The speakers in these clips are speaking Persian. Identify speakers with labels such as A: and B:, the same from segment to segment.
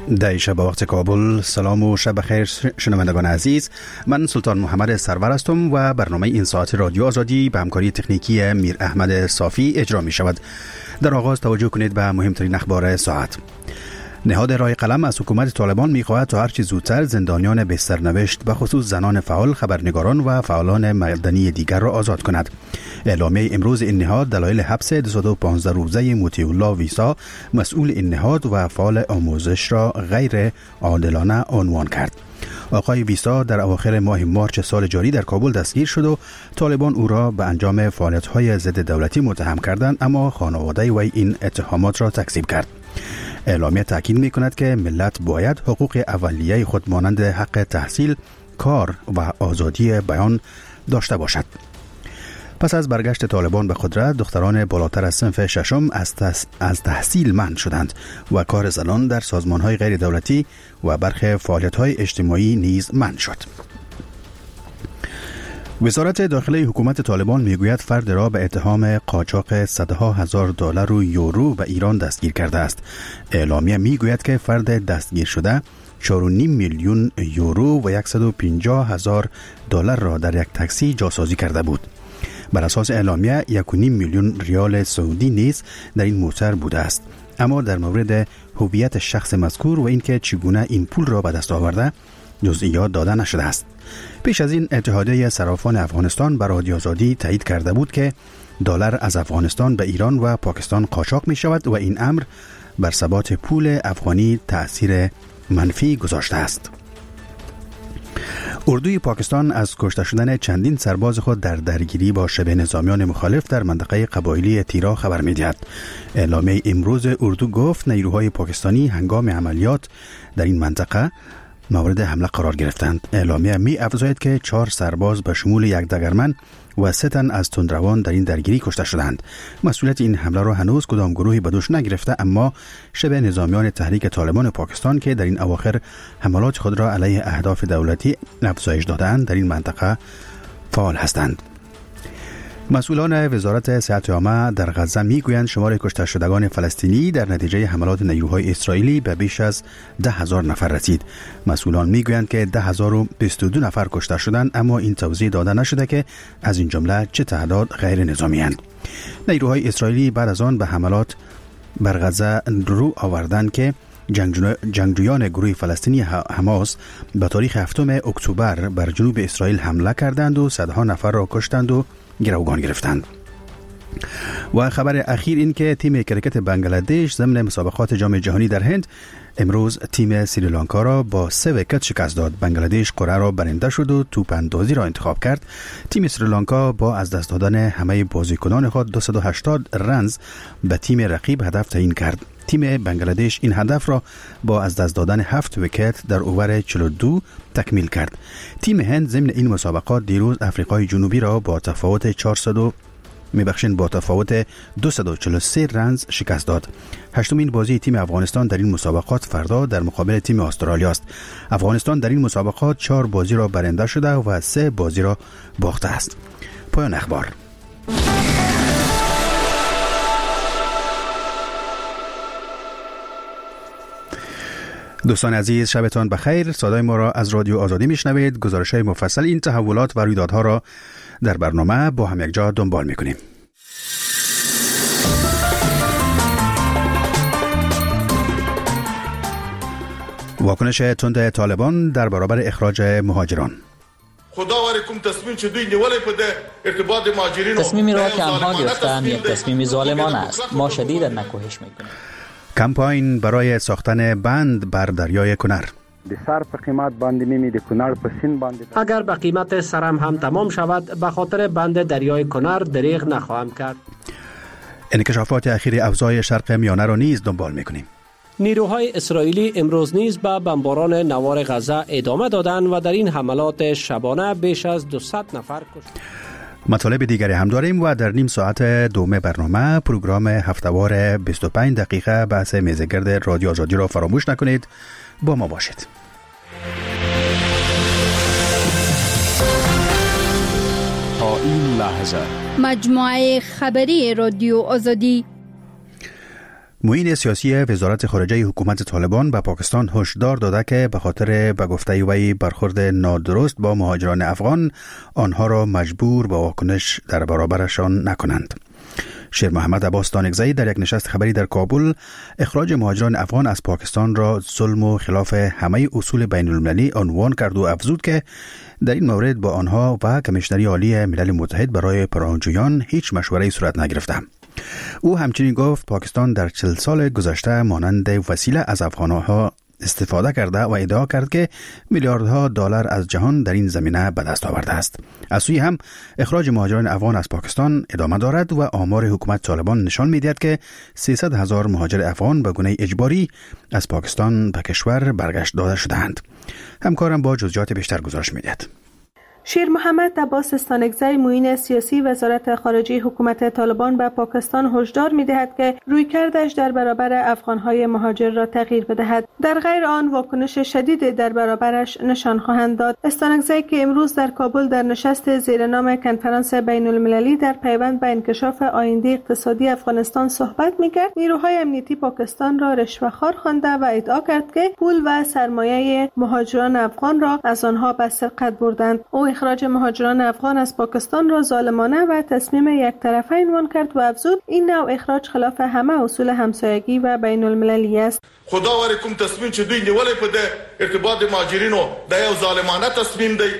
A: در شب وقت کابل. سلام و شب بخیر شنوندگان عزیز، من سلطان محمد سرور هستم و برنامه این ساعت رادیو آزادی به همکاری تکنیکی میر احمد صافی اجرا می شود. در آغاز توجه کنید به مهمترین اخبار ساعت. نهاد رای قلم از حکومت طالبان می خواهد تا هرچی زودتر زندانیان بسترنوشت به خصوص زنان فعال، خبرنگاران و فعالان مدنی دیگر را آزاد کند. اعلامیه امروز این نهاد دلایل حبس 215 روزه مطیع الله ویسا، مسئول این نهاد و فعال آموزش را غیر عادلانه عنوان کرد. آقای ویسا در اواخر ماه مارچ سال جاری در کابل دستگیر شد و طالبان او را به انجام فعالیت‌های ضد دولتی متهم کردند، اما خانواده وی این اتهامات را تکذیب کرد. اعلامیه تاکید می‌کند که ملت باید حقوق اولیه خود مانند حق تحصیل، کار و آزادی بیان داشته باشد. پس از برگشت طالبان به قدرت، دختران بالاتر از صنف ششم از تحصیل منع شدند و کار زنان در سازمان‌های غیر دولتی و برخی فعالیت‌های اجتماعی نیز منع شد. وزارت داخلی حکومت طالبان میگوید فرد را به اتهام قاچاق صدها هزار دلار و یورو به ایران دستگیر کرده است. اعلامیه میگوید که فرد دستگیر شده 4.5 میلیون یورو و 150,000 دلار را در یک تاکسی جاسازی کرده بود. بر اساس اعلامیه 1.5 میلیون ریال سعودی نیز در این موتر بوده است، اما در مورد هویت شخص مذکور و اینکه چگونه این پول را به دست آورده جزئیات داده نشده است. پیش از این اتحادیه صرافان افغانستان بر رادیو آزادی تایید کرده بود که دلار از افغانستان به ایران و پاکستان قاچاق می شود و این امر بر ثبات پول افغانی تأثیر منفی گذاشته است. اردوی پاکستان از کشته شدن چندین سرباز خود در درگیری با شبه نظامیان مخالف در منطقه قبایلی تیرا خبر می‌دهد. اعلامیه امروز اردو گفت نیروهای پاکستانی هنگام عملیات در این منطقه مورد حمله قرار گرفتند. اعلامیه می افزاید که 4 سرباز به شمول یک دگرمن و 3 تن از تندروان در این درگیری کشته شدند. مسئولیت این حمله را هنوز کدام گروهی به دوش نگرفته، اما شبه نظامیان تحریک طالبان پاکستان که در این اواخر حملات خود را علیه اهداف دولتی افزایش دادند در این منطقه فعال هستند. مسئولان وزارت صحت عامه در غزه میگویند شمار کشته شدگان فلسطینی در نتیجه حملات نیروهای اسرائیلی به بیش از 10,000 نفر رسید. مسئولان میگویند که 10,022 نفر کشته شدند، اما این توضیح داده نشده که از این جمله چه تعداد غیر نظامی اند. نیروهای اسرائیلی بعد از آن به حملات بر غزه رو آوردند که جنگجویان گروه فلسطینی حماس به تاریخ 7 اکتبر بر جنوب اسرائیل حمله کردند و صدها نفر را کشتند و گروگان گرفتند. و خبر اخیر این که تیم کرکت بنگلادش ضمن مسابقات جام جهانی در هند امروز تیم سریلانکا را با 3 ویکت شکست داد. بنگلادش قرعه را برنده شد و توپ اندازی را انتخاب کرد. تیم سریلانکا با از دست دادن همه بازیکنان خود 280 رنز به تیم رقیب هدف تعیین کرد. تیم بنگلادش این هدف را با از دست دادن 7 ویکت در اوور 42 تکمیل کرد. تیم هند ضمن این مسابقات دیروز آفریقای جنوبی را با تفاوت 243 رنز شکست داد. هشتمین بازی تیم افغانستان در این مسابقات فردا در مقابل تیم استرالیا است. افغانستان در این مسابقات 4 بازی را برنده شده و 3 بازی را باخته است. پایان اخبار. دوستان عزیز، شبتان بخیر. صدای ما را از رادیو آزادی میشنوید. گزارش‌های مفصل این تحولات و رویدادها را در برنامه با هم یک جا دنبال میکنیم. واکنش تند طالبان در برابر اخراج مهاجران.
B: تصمیمی را که آنها گرفتند یک تصمیم ظالمانه است. ما شدیداً نکوهش میکنیم.
A: کمپاین برای ساختن بند بر دریای کنر.
C: اگر به قیمت سرم هم تمام شود به خاطر بند دریای کنر دریغ نخواهم کرد.
A: انکشافات اخیر اوضاع شرق میانه را نیز دنبال میکنیم.
C: نیروهای اسرائیلی امروز نیز به بمباران نوار غزه ادامه دادند و در این حملات شبانه بیش از 200 نفر کشته.
A: مطالب دیگری هم داریم و در نیم ساعت دوم برنامه پروگرام هفتهوار 25 دقیقه بحث میزگرد رادیو آزادی را فراموش نکنید. با ما باشید.
D: تا این لحظه
E: مجموعه خبری رادیو آزادی.
A: معین سیاسی وزارت خارجه حکومت طالبان به پاکستان هشدار داده که به خاطر به گفته وی برخورد نادرست با مهاجران افغان آنها را مجبور به واکنش در برابرشان نکنند. شیر محمد عباس دانگزایی در یک نشست خبری در کابل اخراج مهاجران افغان از پاکستان را ظلم و خلاف همه اصول بین المللی عنوان کرد و افزود که در این مورد با آنها و کمیشنری عالی ملل متحد برای پناهجویان هیچ مشوره‌ای صورت نگرفته. او همچنین گفت پاکستان در 40 سال گذشته مانند وسیله از افغانها استفاده کرده و ادعا کرد که میلیاردها دلار از جهان در این زمینه به دست آورده است. از سوی هم اخراج مهاجران افغان از پاکستان ادامه دارد و آمار حکومت طالبان نشان می‌دهد که 300,000 مهاجر افغان به گونه اجباری از پاکستان به کشور برگشت داده شدند. همکارم با جزئیات بیشتر گزارش می‌دهد.
E: شیر محمد عباس دانگزایی معین سیاسی وزارت خارجه حکومت طالبان به پاکستان هشدار می‌دهد که رویکردش در برابر افغان‌های مهاجر را تغییر بدهد، در غیر آن واکنش شدید در برابرش نشان خواهند داد. دانگزایی که امروز در کابل در نشست زیر نام کنفرانس بین‌المللی در پیوند به انکشاف آینده اقتصادی افغانستان صحبت می‌کرد، نیروهای امنیتی پاکستان را رشوه‌خوار خوانده و ادعا کرد که پول و سرمایه مهاجران افغان را از آنها به سرقت بردند. اخراج مهاجران افغان از پاکستان را ظالمانه و تصمیم یک طرفه عنوان کرد و افزود این نوع اخراج خلاف همه اصول همسایگی و بین المللی است.
F: خدا ور کوم تصمیم چې دوی نیولې په ارتباط مهاجرینو د یو ظالمانه تصمیم دی.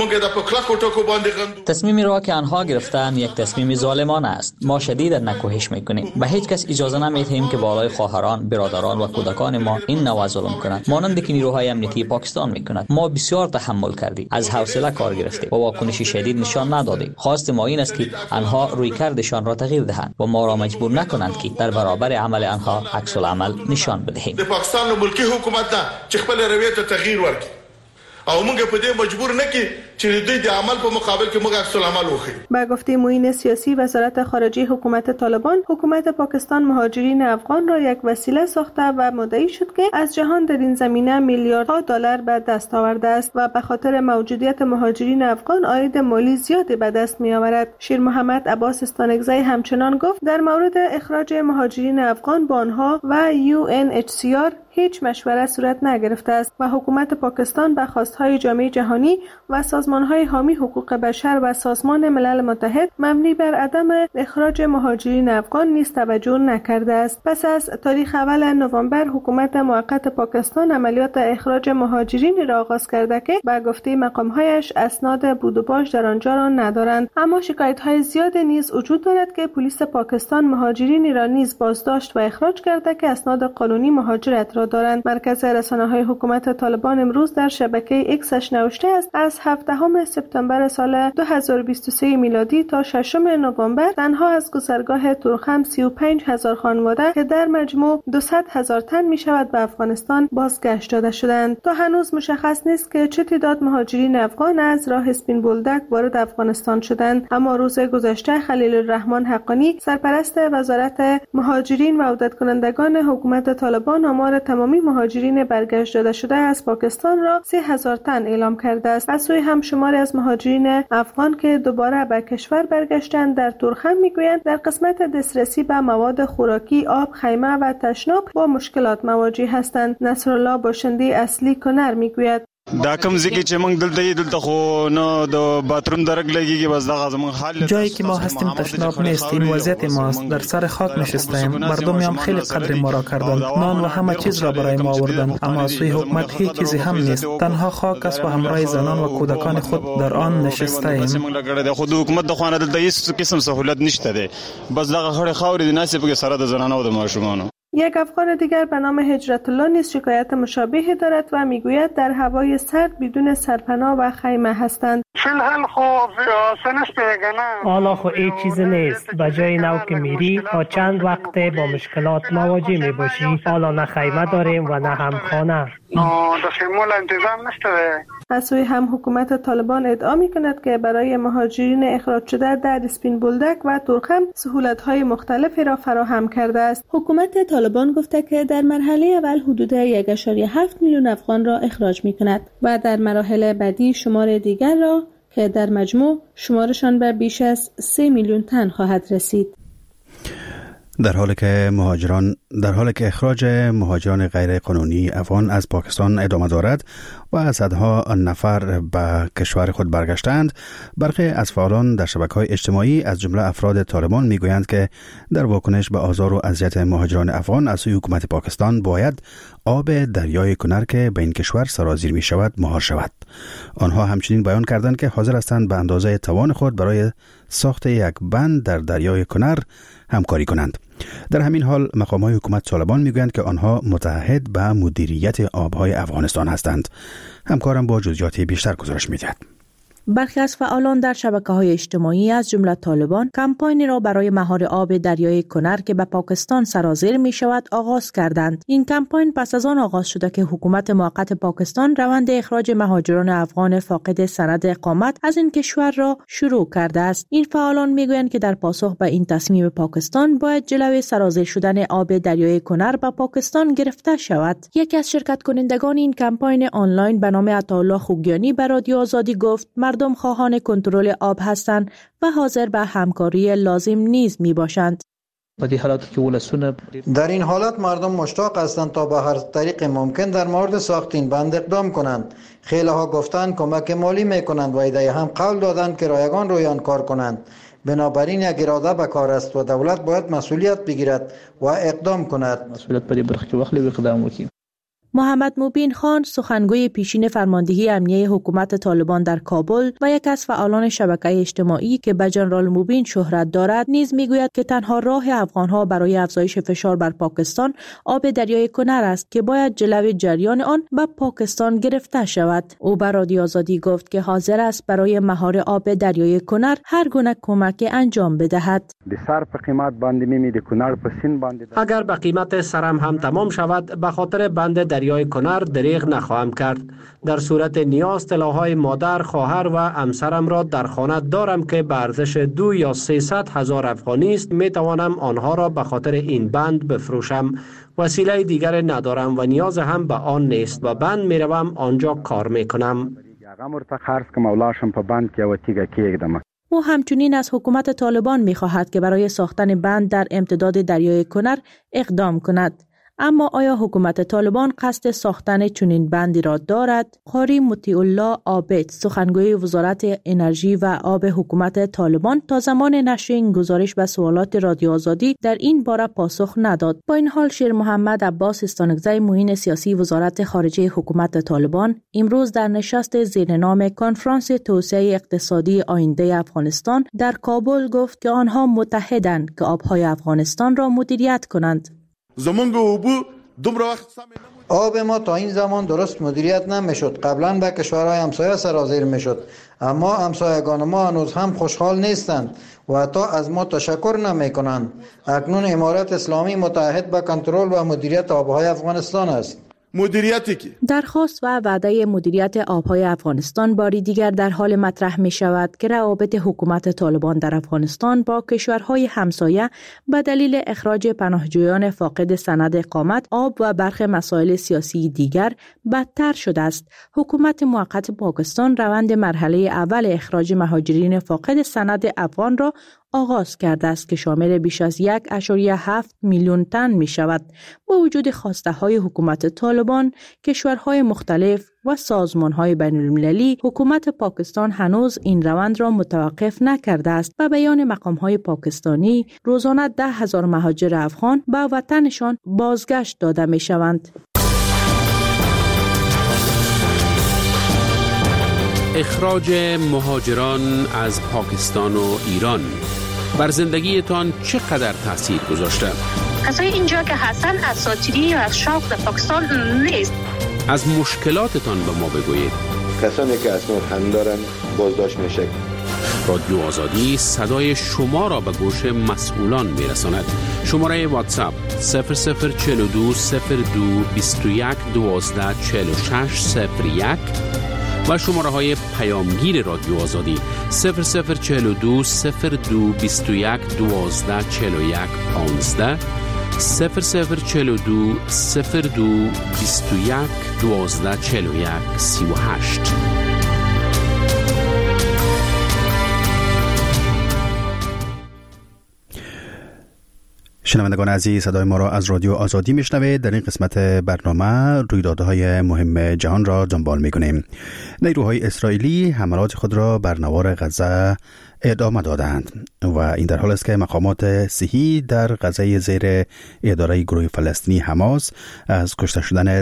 B: تصمیمی را که آنها گرفتند یک تصمیم ظالمانه است. ما شدیداً نکوهش میکنیم. به هیچ کس اجازه نمیدهیم که بالای خواهران، برادران و کودکان ما این نوع ظلم کنند. مانند که نیروهای امنیتی پاکستان میکنند. ما بسیار تحمل کردیم. از حوصله کار گرفتیم و واکنش شدید نشان ندادیم. خواست ما این است که آنها رویکردشان را تغییر دهند و ما را مجبور نکنند که در برابر عمل آنها عکس العمل نشان بدهیم.
F: پاکستان ملکی حکومت نه چې خپل رویه ته تغییر ورکړي او موږ په دې مجبور نه کی چې دوی د عمل په مقابل کې موږ عکس العمل وکړو.
E: با گفته معین سیاسی وزارت خارجه حکومت طالبان، حکومت پاکستان مهاجرین افغان را یک وسیله ساخته و مدعی شد که از جهان در این زمینه میلیاردها دلار به دست آورده است و به خاطر موجودیت مهاجرین افغان عاید مالی زیادی به دست می آورد. شیر محمد عباس دانگزایی همچنان گفت در مورد اخراج مهاجرین افغان با آنها و UNHCR هیچ مشوره صورت نگرفته است و حکومت پاکستان به خواستهای جامعه جهانی و سازمانهای حامی حقوق بشر و سازمان ملل متحد مبنی بر عدم اخراج مهاجرین افغان نیز توجه نکرده است. پس از تاریخ اول نوامبر حکومت موقت پاکستان عملیات اخراج مهاجرین را آغاز کرده که به گفته مقامهایش اسناد بود و باش در آنجا را ندارند، اما شکایت‌های زیاد نیز وجود دارد که پلیس پاکستان مهاجرینی را نیز بازداشت و اخراج کرده که اسناد قانونی مهاجرت را دارند. مرکز رسانه‌های حکومت طالبان امروز در شبکه ایکسش نوشته است از 17 سپتامبر سال 2023 میلادی تا 6 نوامبر تنها از گذرگاه تورخم 35,000 خانواده که در مجموع 200,000 تن می شود به افغانستان بازگشت داده شدند. تا هنوز مشخص نیست که چه تعداد مهاجرین افغان از راه اسپین بولدک وارد افغانستان شدند، اما روز گذشته خلیل الرحمن حقانی سرپرست وزارت مهاجرین و عودت کنندگان حکومت طالبان آمار تمامی مهاجرین برگشت داده شده از پاکستان را 30,000 تن اعلام کرده است. از سوی هم شماری از مهاجرین افغان که دوباره به کشور برگشتند در تورخم میگویند در قسمت دسترسی به مواد خوراکی، آب، خیمه و تشناب با مشکلات مواجه هستند. نصرالله باشنده اصلی کنر میگوید
G: دا کوم ځکه چې موږ دلته خو نه د باتروم درک لګیږي بس دغه زمون حل
H: جایی که ما هستیم تشناب نیست. این وضعیت ماست. در سر خاک نشستیم. مردم هم خیلی قدر ما را کردند. نان و همه چیز را برای ما آوردند، اما سوی حکومت هیچ چیزی هم نیست. تنها خاک است و همراه زنان و کودکان خود در آن نشسته ایم.
G: خود حکومت د خوانه دلته هیڅ قسم سہولت نشته ده. بس دغه خړې خاورې د ناسې په سره د زنانو او د ماشومانو.
E: یک افغان دیگر به نام هجرت الله نیز شکایت مشابهی دارد و میگوید در هوای سرد بدون سرپناه و خیمه هستند.
I: حالا خو هیچ چیز نیست. به جای نو که میری تا چند وقت با مشکلات مواجه میباشی. حالا نه خیمه داریم و نه هم خانه.
E: از سوی هم حکومت طالبان ادعا میکند که برای مهاجرین اخراج شده در اسپین بولدک و تورخم سهولت‌های مختلفی را فراهم کرده است. حکومت طالبان گفته که در مرحله اول حدود 1.7 میلیون افغان را اخراج میکند و در مراحل بعدی شمار دیگر را که در مجموع شمارشان به بیش از 3 میلیون تن خواهد رسید.
A: در حالی که اخراج مهاجران غیر قانونی افغان از پاکستان ادامه دارد و صدها نفر به کشور خود برگشتند، برخی از فعالان در شبکه‌های اجتماعی از جمله افراد طالبان میگویند که در واکنش به آزار و اذیت مهاجران افغان از سوی حکومت پاکستان باید آب دریای کنر که به این کشور سرازیر می شود مهار شود. آنها همچنین بیان کردند که حاضر هستند به اندازه توان خود برای ساخت یک بند در دریای کنر همکاری کنند. در همین حال مقام‌های حکومت طالبان میگویند که آنها متعهد به مدیریت آبهای افغانستان هستند. همکارم با جزئیات بیشتر گزارش می‌دهد.
J: برخی از فعالان در شبکه‌های اجتماعی از جمله طالبان کمپاینی را برای مهار آب دریای کنر که به پاکستان سرازیر می شود آغاز کردند. این کمپاین پس از آن آغاز شده که حکومت موقت پاکستان روند اخراج مهاجران افغان فاقد سند اقامت از این کشور را شروع کرده است. این فعالان میگویند که در پاسخ به این تصمیم پاکستان باید جلوی سرازیر شدن آب دریای کنر به پاکستان گرفته شود. یکی از شرکت کنندگان این کمپاین آنلاین به نام عطاالله خوگیانی به رادیو آزادی گفت مردم خواهان کنترل آب هستند و حاضر به همکاری لازم نیز می باشند.
K: در این حالت مردم مشتاق هستند تا به هر طریق ممکن در مورد ساخت این بند اقدام کنند. خیلی ها گفتند کمک مالی میکنند و ایده هم قول دادند که رایگان روی آن کار کنند. بنابراین یک اراده به کار است و دولت باید مسئولیت بگیرد و اقدام کند.
J: محمد مبین خان سخنگوی پیشین فرماندهی امنیه حکومت طالبان در کابل و یک از فعالان شبکه اجتماعی که به جنرال مبین شهرت دارد نیز میگوید که تنها راه افغانها برای افزایش فشار بر پاکستان آب دریای کنر است که باید جلوی جریان آن به پاکستان گرفته شود. او به رادیو آزادی گفت که حاضر است برای مهار آب دریای کنر هر گونه کمک انجام بدهد.
C: اگر به قیمت سرم هم تمام شود به خاطر بند دریای کنر دریغ نخواهم کرد. در صورت نیاز طلاهای مادر، خواهر و همسرم را در خانه دارم که به ارزش 2 یا 300 هزار افغانی است. می توانم آنها را به خاطر این بند بفروشم. وسیله دیگر ندارم و نیاز هم به آن نیست و بند می روم آنجا کار می کنم.
J: او همچنین از حکومت طالبان می خواهد که برای ساختن بند در امتداد دریای کنر اقدام کند. اما آیا حکومت طالبان قصد ساختن چنین بندی را دارد؟ قاری مطیع الله عابد، سخنگوی وزارت انرژی و آب حکومت طالبان، تا زمان نشر این گزارش به سوالات رادیو آزادی در این باره پاسخ نداد. با این حال شیر محمد عباس استانکزی معین سیاسی وزارت خارجه حکومت طالبان امروز در نشست زیر نام کنفرانس توسعه اقتصادی آینده افغانستان در کابل گفت که آنها متحدند که آبهای افغانستان را مدیریت کنند.
K: آب ما تا این زمان درست مدیریت نمیشد. قبلا به کشورهای همسایه سرازیر میشد، اما همسایگان ما هنوز هم خوشحال نیستند و حتی از ما تشکر نمی کنند. اکنون امارت اسلامی متعهد به کنترل و مدیریت آبهای افغانستان است.
J: درخواست و وعده مدیریت آبهای افغانستان باری دیگر در حال مطرح می شود که روابط حکومت طالبان در افغانستان با کشورهای همسایه به دلیل اخراج پناهجویان فاقد سند اقامت، آب و برخی مسائل سیاسی دیگر بدتر شده است. حکومت موقت پاکستان روند مرحله اول اخراج مهاجرین فاقد سند افغان را آغاز کرده است که شامل بیش از 1.7 میلیون تن می شود. با وجود خواسته های حکومت طالبان، کشورهای مختلف و سازمان های بین المللی، حکومت پاکستان هنوز این روند را متوقف نکرده است. به بیان مقام های پاکستانی، روزانه 10,000 مهاجر افغان به وطنشان بازگشت داده می شوند.
L: اخراج مهاجران از پاکستان و ایران بر زندگیتان چقدر تاثیر گذاشته؟
M: کسای اینجا که هستن اساطیری یا از شوق در پاکستان نیست.
L: از مشکلاتتان به ما بگویید.
N: کسانی که اسناد هم دارن بازداشت میشه.
L: رادیو آزادی صدای شما را به گوش مسئولان میرساند. شماره واتساپ 0042 02 21 12 46 01 و شماره های پیامگیر رادیو آزادی 0042 02 21 12 41 15 0042 02 21 12 41 38.
A: شنوندگان عزیز، صدای ما را از رادیو آزادی میشنوید. در این قسمت برنامه رویدادهای مهم جهان را دنبال میکنیم. نیروهای اسرائیلی حملات خود را بر نوار غزه ادامه دادند و این در حال است که مقامات صحی در غزه زیر اداره گروه فلسطینی حماس از کشته شدن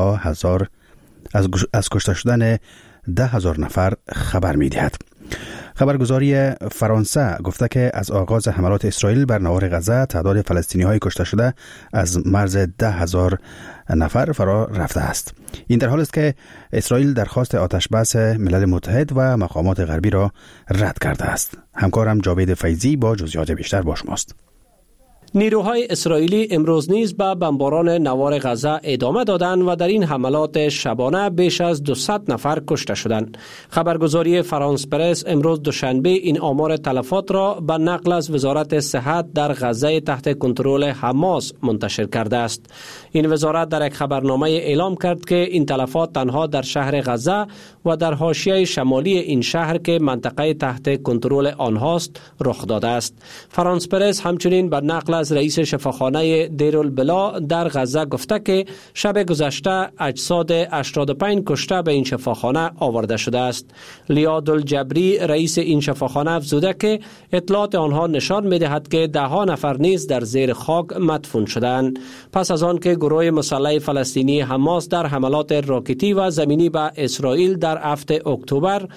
A: 10,000 نفر خبر میدهد. خبرگزاری فرانسه گفته که از آغاز حملات اسرائیل بر نوار غزه تعداد فلسطینی‌های کشته شده از مرز 10,000 نفر فرا رفته است. این در حال است که اسرائیل درخواست آتشبس ملل متحد و مقامات غربی را رد کرده است. همکارم جاوید فیضی با جزئیات بیشتر با شماست.
C: نیروهای اسرائیلی امروز نیز به بمباران نوار غزه ادامه دادند و در این حملات شبانه بیش از 200 نفر کشته شدند. خبرگزاری فرانس پرس امروز دوشنبه این آمار تلفات را به نقل از وزارت صحت در غزه تحت کنترل حماس منتشر کرده است. این وزارت در یک خبرنامه اعلام کرد که این تلفات تنها در شهر غزه و در حاشیه شمالی این شهر که منطقه تحت کنترل آنهاست رخ داده است. فرانس پرس همچنین به نقل از رئیس شفاخانه دیرالبلا در غزه گفته که شب گذشته اجساد 85 کشته به این شفاخانه آورده شده است. لیاد الجبری رئیس این شفاخانه افزوده که اطلاعات آنها نشان می‌دهد که 10 نفر نیز در زیر خاک مدفون شدند. پس از آن که گروه مسلح فلسطینی حماس در حملات راکتی و زمینی به اسرائیل در 7 اکتبر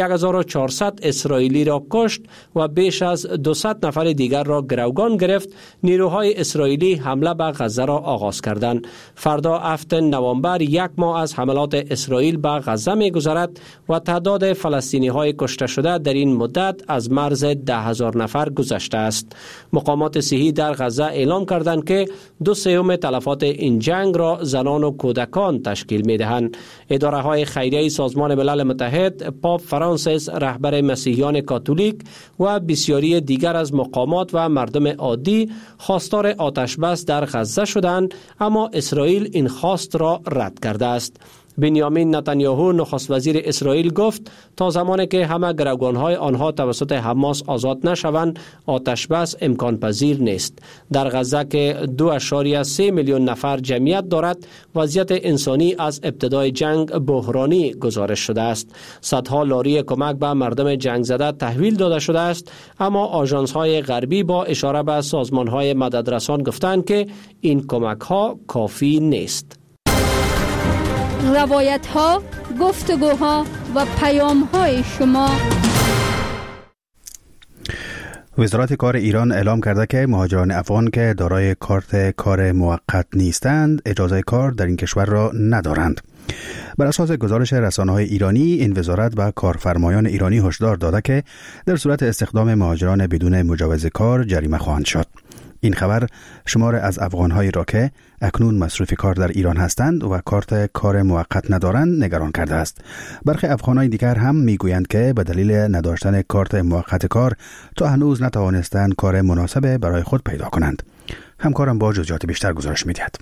C: 1400 اسرائیلی را کشت و بیش از 200 نفر دیگر را گروگان گرفت، نیروهای اسرائیلی حمله به غزه را آغاز کردند. فردا 7 نوامبر 1 ماه از حملات اسرائیل به غزه می‌گذرد و تعداد فلسطینی‌های کشته شده در این مدت از مرز 10,000 نفر گذشته است. مقامات صحی در غزه اعلام کردند که 2/3 تلفات این جنگ را زنان و کودکان تشکیل می‌دهند. اداره‌های خیریه سازمان ملل متحد، پاپ فرانسیس رهبر مسیحیان کاتولیک و بسیاری دیگر از مقامات و مردم عادی خواستار آتشبس در غزه شدند، اما اسرائیل این خواست را رد کرده است. بنیامین نتانیاهو نخست وزیر اسرائیل گفت تا زمانی که همه گروگان‌های آنها توسط حماس آزاد نشوند آتشبس امکان پذیر نیست. در غزه که 2.3 میلیون نفر جمعیت دارد، وضعیت انسانی از ابتدای جنگ بحرانی گزارش شده است. صدها لاری کمک به مردم جنگ زده تحویل داده شده است، اما آژانس‌های غربی با اشاره به سازمان‌های مددرسان گفتند که این کمک‌ها کافی نیست.
O: روایت ها، گفتگوها و پیام های شما.
A: وزارت کار ایران اعلام کرده که مهاجران افغان که دارای کارت کار موقت نیستند اجازه کار در این کشور را ندارند. بر اساس گزارش رسانه‌های ایرانی، این وزارت به کارفرمایان ایرانی هشدار داده که در صورت استخدام مهاجران بدون مجوز کار جریمه خواهند شد. این خبر شمار از افغان‌هایی را که اکنون مصروف کار در ایران هستند و کارت کار موقت ندارند نگران کرده است. برخی افغان‌های دیگر هم میگویند که به دلیل نداشتن کارت موقت کار تا هنوز نتوانستند کار مناسب برای خود پیدا کنند. همکارم با جزئیات بیشتر گزارش می‌دهد.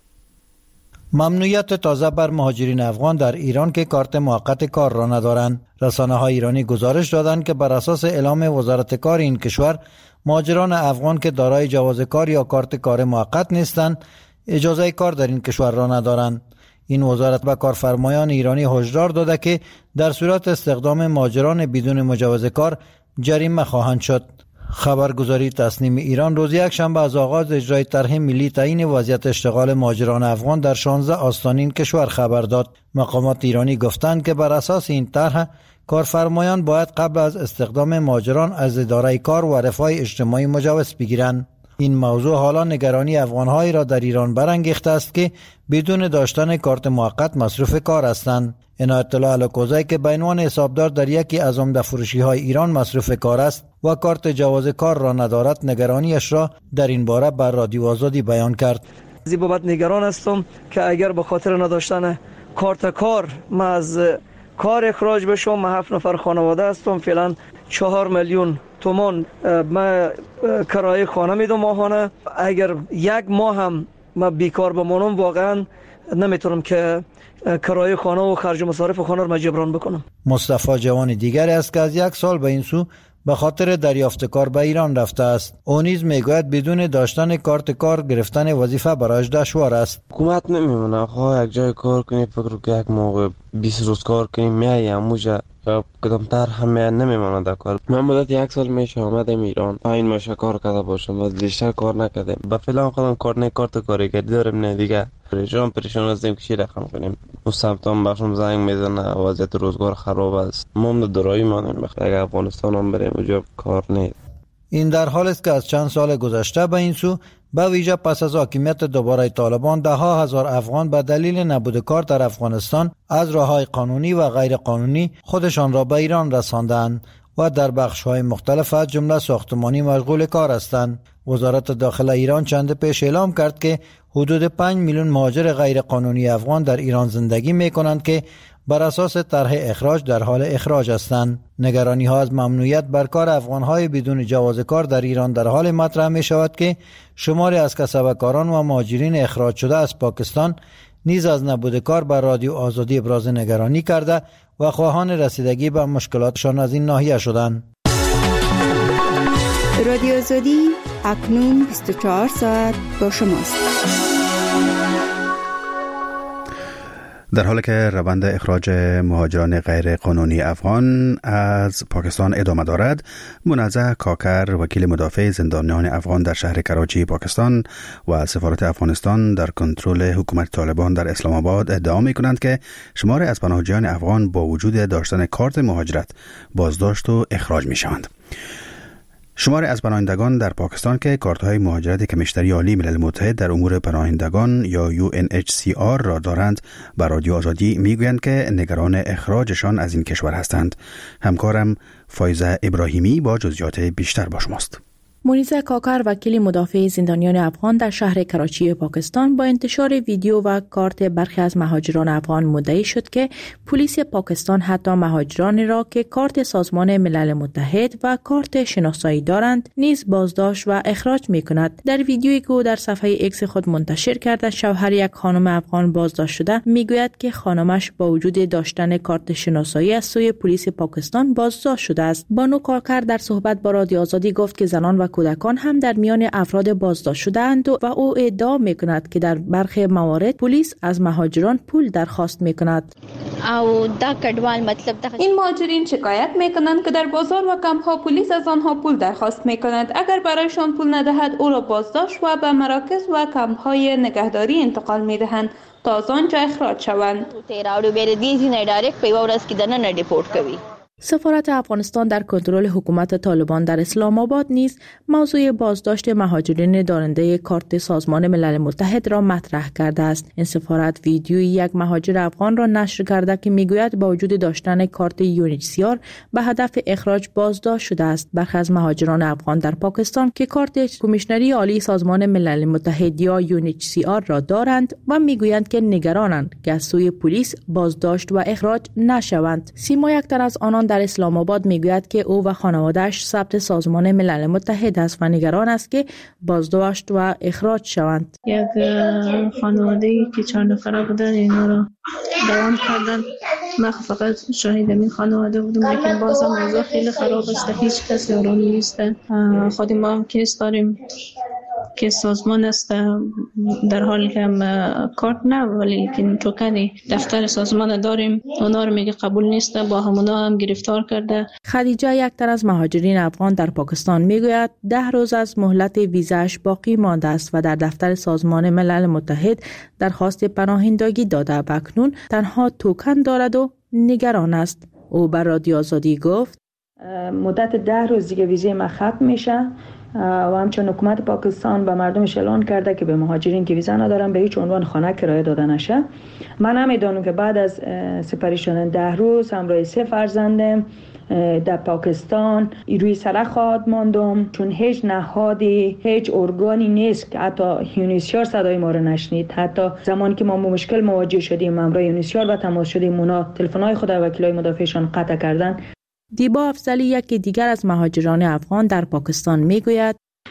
K: ممنوعیت تازه بر مهاجرین افغان در ایران که کارت موقت کار را ندارند. رسانه‌های ایرانی گزارش دادند که بر اساس اعلام وزارت کار این کشور، مهاجران افغان که دارای جواز کار یا کارت کار موقت نیستند اجازه کار در این کشور را ندارند. این وزارت به کارفرمایان ایرانی هشدار داده که در صورت استخدام مهاجران بدون مجوز کار جریمه خواهند شد. خبرگزاری تصنیم ایران روز یکشنبه از آغاز اجرای طرح ملی تعیین وضعیت اشتغال مهاجران افغان در 16 آستان این کشور خبر داد. مقامات ایرانی گفتند که بر اساس این طرح کارفرمایان باید قبل از استخدام مهاجران از اداره کار و رفاه اجتماعی مجوز بگیرند. این موضوع حالا نگرانی افغان‌هایی را در ایران برانگیخته است که بدون داشتن کارت موقت مصروف کار هستند. عنایت الله الکوزی که به عنوان حسابدار در یکی از عمده فروشی‌های ایران مصروف کار است و کارت جواز کار را ندارد، نگرانیش را در این باره بر رادیو آزادی بیان کرد.
P: از بابت نگران هستم که اگر به خاطر نداشتن کارت کار ما از کار اخراج بشم. ما 7 نفر خانواده هستم، فعلا 4 میلیون تومان ما کرایه خانه میدم ماهانه. اگر 1 ماه هم ما بیکار بمانم واقعا نمیتونم که کرایه خانه و خرج مصارف خانه رو جبران بکنم.
K: مصطفی جوان دیگری است که از 1 سال به این سو به خاطر دریافت کار به ایران رفته است. او نیز میگوید بدون داشتن کارت کار گرفتن وظیفه برایش دشوار است.
Q: حکومت نمیمونه خواه یک جای کار کنی، فکر که یک موقع 20 روز کار کنی میای اموجه یا کدامتر همه نمیماند در کار. من مدت 1 سال میشه آمدم ایران، این ماشه کار کرده باشم و بیشتر کار نکردم. با فعلا خودم کارت کارگری دارم، نه دیگه پریشان هستیم که چی رقم کنیم. اون سمتام بخشم زنگ میزنه، وضعیت روزگار خراب است. ما هم درایی مانیم، اگه افغانستان هم بریم اونجا کار نیست.
K: این در حال است که از چند سال گذشته به این سو به ویژه پس از حاکمیت دوباره طالبان ده ها هزار افغان به دلیل نبود کار در افغانستان از راه‌های قانونی و غیر قانونی خودشان را به ایران رساندند و در بخش‌های مختلف از جمله ساختمانی مشغول کار هستند. وزارت داخله ایران چند پیش اعلام کرد که حدود 5 میلیون مهاجر غیر قانونی افغان در ایران زندگی می‌کنند که بر اساس طرح اخراج در حال اخراج هستند. نگرانی ها از ممنوعیت بر کار افغان های بدون جواز کار در ایران در حال مطرح می شود که شماری از کسبکاران و مهاجرین اخراج شده از پاکستان نیز از نبود کار بر رادیو آزادی ابراز نگرانی کرده و خواهان رسیدگی به مشکلاتشان از این ناحیه شدند.
R: رادیو آزادی اکنون 24 ساعت با شماست.
A: در حالی که روند اخراج مهاجران غیر قانونی افغان از پاکستان ادامه دارد، منزه کاکر وکیل مدافع زندانیان افغان در شهر کراچی پاکستان و سفارت افغانستان در کنترل حکومت طالبان در اسلام آباد ادعا می‌کنند که شمار از پناهجویان افغان با وجود داشتن کارت مهاجرت بازداشت و اخراج می‌شوند. شمار از پناهندگان در پاکستان که کارت‌های مهاجرت کمیشنری عالی ملل متحد در امور پناهندگان یا UNHCR را دارند، بر رادیو آزادی میگویند که نگران اخراجشان از این کشور هستند. همکارم فایزه ابراهیمی با جزئیات بیشتر با شماست.
J: مونیزه کاکر وکیل مدافع زندانیان افغان در شهر کراچی پاکستان با انتشار ویدیو و کارت برخی از مهاجران افغان مدعی شد که پلیس پاکستان حتی مهاجرانی را که کارت سازمان ملل متحد و کارت شناسایی دارند نیز بازداشت و اخراج می‌کند. در ویدیویی که او در صفحه ایکس خود منتشر کرده، شوهر یک خانم افغان بازداشت شده میگوید که خانمش با وجود داشتن کارت شناسایی از سوی پلیس پاکستان بازداشت شده است. بانو کاکر در صحبت با رادیو آزادی گفت که زنان و کودکان هم در میان افراد بازداشت شده‌اند و او ادعا می‌کند که در برخی موارد پلیس از مهاجران پول درخواست می‌کند.
S: این مهاجرین شکایت می‌کنند که در بازار و کمپ‌ها پلیس از آنها پول درخواست می‌کند. اگر برایشان پول ندهد او را بازداشت و به مراکز و کمپ‌های نگهداری انتقال می‌دهند تا از آنجا اخراج شوند.
J: سفارت افغانستان در کنترل حکومت طالبان در اسلام آباد نیز موضوع بازداشت مهاجرین دارنده کارت سازمان ملل متحد را مطرح کرده است. این سفارت ویدیوی یک مهاجر افغان را نشر کرده که میگوید با وجود داشتن کارت UNHCR به هدف اخراج بازداشت شده است. برخی از مهاجران افغان در پاکستان که کارت کمیشنری عالی سازمان ملل متحد یا UNHCR را دارند و میگویند که نگرانند که از سوی پلیس بازداشت و اخراج نشوند. سیما یک تن از آنان در اسلام آباد میگوید که او و خانواده‌اش ثبت سازمان ملل متحد است و نگران است که بازداشت و اخراج شوند.
T: یک خانواده‌ای که 4 نفره بودن اینا را دوام کردن. من فقط شاهد این خانواده بودم، لیکن باز هم اوضاع خیلی خراب است، هیچ کسی آرام نیست. خود ما هم کیس داریم که سازمان است، در حالی که کارت نه ولی توکن دفتر سازمان داریم، اونا رو میگه قبول نیست، با همونا هم گرفتار کرده.
J: خدیجه یک تن از مهاجرین افغان در پاکستان میگوید 10 روز از مهلت ویزاش باقی مانده است و در دفتر سازمان ملل متحد درخواست پناهندگی داده و اکنون تنها توکن دارد و نگران است. او بر رادیو آزادی گفت
U: مدت 10 روز دیگه ویزای من ختم میشه و همچنین حکومت پاکستان به مردمش اعلان کرده که به مهاجرین که ویزا ندارن به هیچ عنوان خانه کرایه داده نشه. من هم میدونم که بعد از سپری شدن 10 روز همراه 3 فرزندم در پاکستان روی سر خواهد ماندم، چون هیچ نهادی هیچ ارگانی نیست که حتی یونیسیار صدای ما رو نشنید. حتی زمانی که ما با مشکل مواجه شدیم همراه یونیسیار و تماس شدیم، اونا تلفن‌های خود وکیلای مدافعشان قطع کردن.
J: دیبا افضلی یکی دیگر از مهاجران افغان در پاکستان میگوید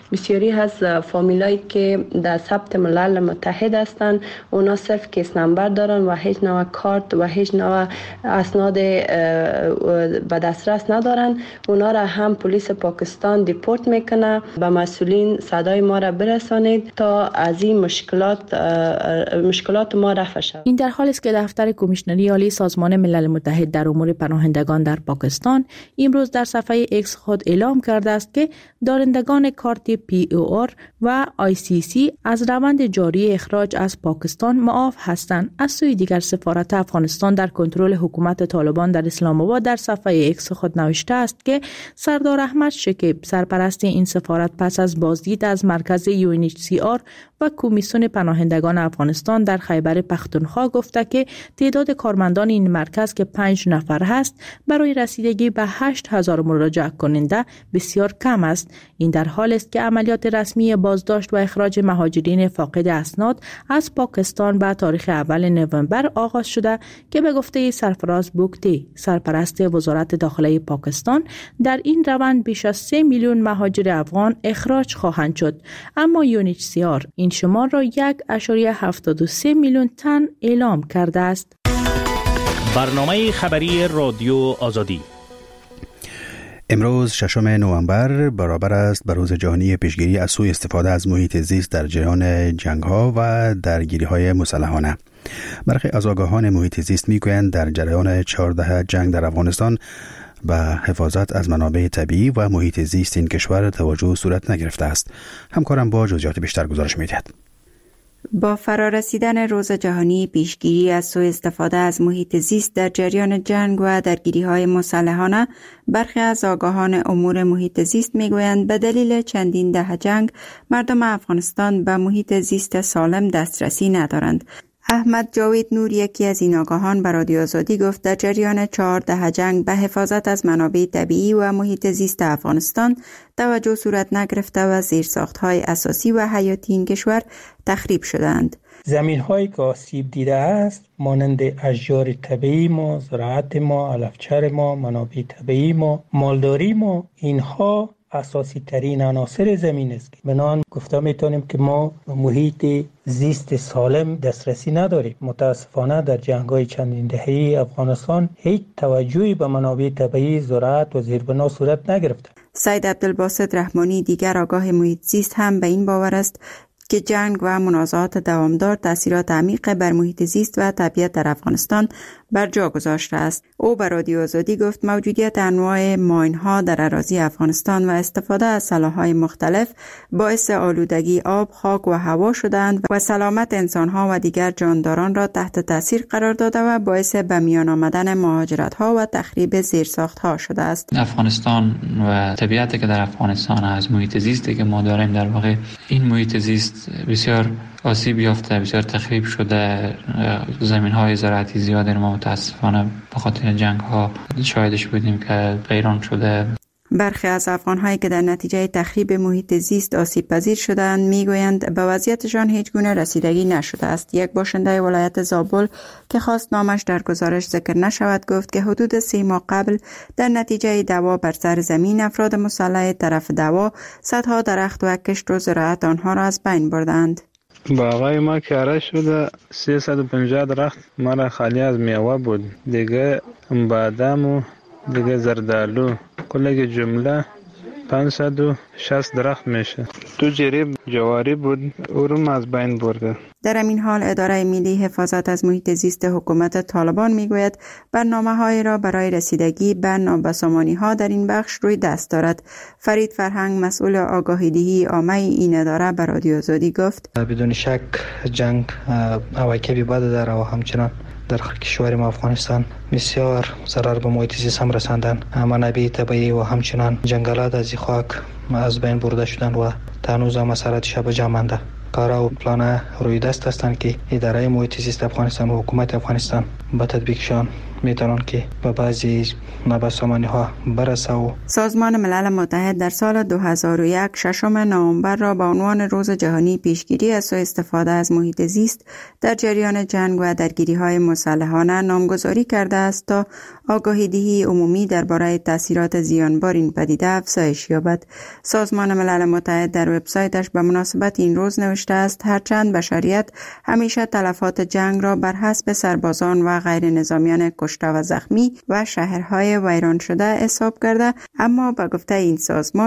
D: بسیاری از فامیلایی که در ثبت ملل متحد هستند اونا صرف کیس نمبر دارن و هیچ نوع کارت و هیچ نوع اسناد به دسترس ندارن. اونا را هم پلیس پاکستان دیپورت میکنه. به مسئولین صدای ما را برسانید تا از این مشکلات ما رفع شود.
J: این در حالی است که دفتر کمیشنری عالی سازمان ملل متحد در امور پناهندگان در پاکستان امروز در صفحه ایکس خود اعلام کرده است که دارندگان کارت POR و ICC از روند جاری اخراج از پاکستان معاف هستند. از سوی دیگر سفارت افغانستان در کنترل حکومت طالبان در اسلام آباد در صفحه ایکس خود نوشته است که سردار احمد شکیب سرپرست این سفارت پس از بازدید از مرکز UNHCR و کمیسیون پناهندگان افغانستان در خیبر پختونخوا گفته که تعداد کارمندان این مرکز که 5 نفر هست برای رسیدگی به 8000 مراجعه کننده بسیار کم است. این در حال است که عملیات رسمی بازداشت و اخراج مهاجرین فاقد اسناد از پاکستان به تاریخ اول نوامبر آغاز شده که به گفته سرفراز بوکتی یک وزارت داخله پاکستان در این روند بیش از 3 میلیون مهاجر افغان اخراج خواهند شد، اما UNHCR این شمار را 1.73 میلیون تن اعلام کرده است.
V: برنامه خبری رادیو آزادی
A: امروز 6 نوامبر برابر است به روز جهانی پیشگیری از سوء استفاده از محیط زیست در جریان جنگ‌ها و درگیری‌های مسلحانه. برخی از آگاهان محیط زیست می‌گویند در جریان 14 جنگ در افغانستان به حفاظت از منابع طبیعی و محیط زیست این کشور توجه صورت نگرفته است. همکارم با جزئیات بیشتر گزارش می‌دهد.
R: با فرارسیدن روز جهانی پیشگیری از سوء استفاده از محیط زیست در جریان جنگ و درگیری‌های مسلحانه، برخی از آگاهان امور محیط زیست می‌گویند به دلیل چندین دهه جنگ مردم افغانستان به محیط زیست سالم دسترسی ندارند. احمد جاوید نور، یکی از این آگاهان، به رادیو آزادی گفت در جریان 14 جنگ به حفاظت از منابع طبیعی و محیط زیست افغانستان توجه صورت نگرفته و زیرساخت‌های اساسی و حیاتی این کشور تخریب شدند.
W: زمین‌هایی که آسیب دیده است مانند اشجار طبیعی ما، زراعت ما، علفچر ما، منابع طبیعی ما، مالداری ما، اینها اساسی ترین عناصر زمین است. بنابراین گفته میتونیم که ما محیط زیست سالم دسترسی نداریم. متاسفانه در جنگ‌های چندین دهه‌ای افغانستان هیچ توجهی به منابع طبیعی، زراعت و زیربنا صورت نگرفته.
R: سید عبدالباسط رحمانی، دیگر آگاه محیط زیست، هم به این باور است که جنگ و منازعات دوامدار تأثیرات عمیق بر محیط زیست و طبیعت در افغانستان بر جا گذاشته است. او به رادیو آزادی گفت موجودیت انواع ماین‌ها در اراضی افغانستان و استفاده از سلاح‌های مختلف باعث آلودگی آب، خاک و هوا شدند و سلامت انسان‌ها و دیگر جانداران را تحت تاثیر قرار داده و باعث به میان آمدن مهاجرت‌ها و تخریب زیرساخت‌ها شده است.
X: افغانستان و طبیعتی که در افغانستان از محیط زیستی که ما داریم، در واقع این محیط زیست بسیار آسیب یافته، بسیار تخریب شده. زمین‌های زراعتی زیادی ما متاسفانه به خاطر جنگ‌ها شاهدش بودیم که ویران شده.
R: برخی از افغان‌هایی که در نتیجه تخریب محیط زیست آسیب پذیر شدند میگویند به وضعیتشان هیچ گونه رسیدگی نشده است. یک باشنده ولایت زابل که خواست نامش در گزارش ذکر نشود گفت که حدود 3 ماه قبل در نتیجه دعوا بر سر زمین افراد مسلح طرف دعوا صدها درخت و کشت و زراعت آنها را از بین بردند.
Y: باغای ما کاره شده، 350 درخت ما را خالی از میوه بود، دیگه بادام و دیگه زردالو، کل جمله 560 درخت میشه. تو جریب جواری بود، او رو از بین برده.
R: در این حال اداره ملی حفاظت از محیط زیست حکومت طالبان میگوید برنامه‌هایی را برای رسیدگی به نابسامانی‌ها در این بخش روی دست دارد. فرید فرهنگ، مسئول آگاهی‌دهی عامه این اداره، به رادیو آزادی گفت
Z: بدون شک جنگ عواقبی بد داره و همچنان در کشور ما افغانستان بسیار ضرر به محیط زیست هم رساندن. منابع طبیعی و همچنان جنگلات از خاک از بین برده شدن و هنوز هم اثراتش به جا مانده. کارا و پلان روی دست هستند که اداره محیط زیست افغانستان و حکومت افغانستان با تطبیقشان میتونن که به بعضی نابسامانی ها برسه.
R: سازمان ملل متحد در سال 2001 ششم نوامبر را به عنوان روز جهانی پیشگیری از سوء استفاده از محیط زیست در جریان جنگ و درگیری های مسلحانه نامگذاری کرده است تا آگاهی دهی عمومی درباره تاثیرات زیانبار این پدیده افزایش یابد. سازمان ملل متحد در وبسایتش به مناسبت این روز نوشته است هرچند بشریت همیشه تلفات جنگ را بر حسب سربازان و غیر نظامیان کشته و زخمی و شهرهای ویران شده حساب کرده، اما به گفته این سازمان